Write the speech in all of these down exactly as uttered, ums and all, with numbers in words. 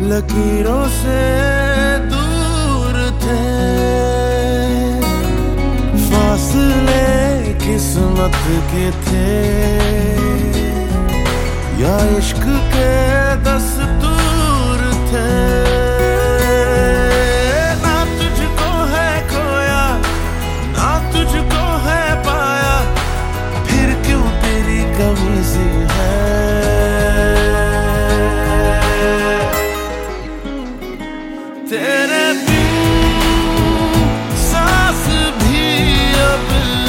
लकीरों से दूर थे, फासले किस्मत के थे या इश्क के दस्तूर थे। ना तुझको है खोया ना तुझको है पाया, फिर क्यों तेरी कमी सी है। तेरे बिन सांस भी अब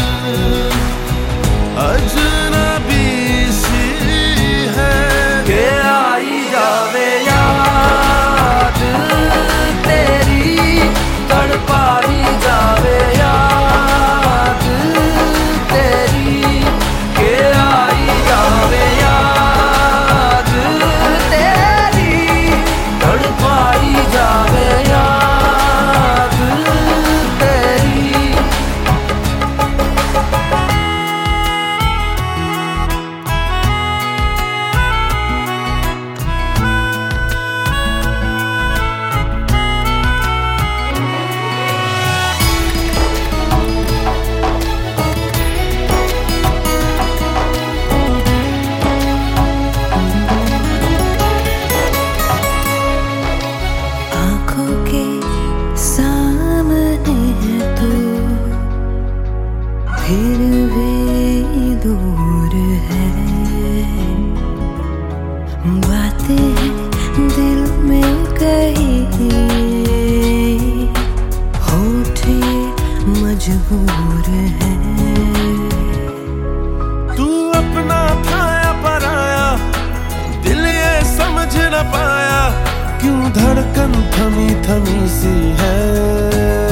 अजनबी सी है। के आई जावे याद तेरी, तड़पाई जावे याद तेरी। के आई जावे याद तेरी, तड़पाई जावे याद तेरी। आँखों के सामने है तू, फिर भी दूर है। बातें हैं दिल में कही, होठे मजबूर है। तू अपना था या पराया, दिल ये समझ न पाया, क्यों धड़कन थमी थमी सी है।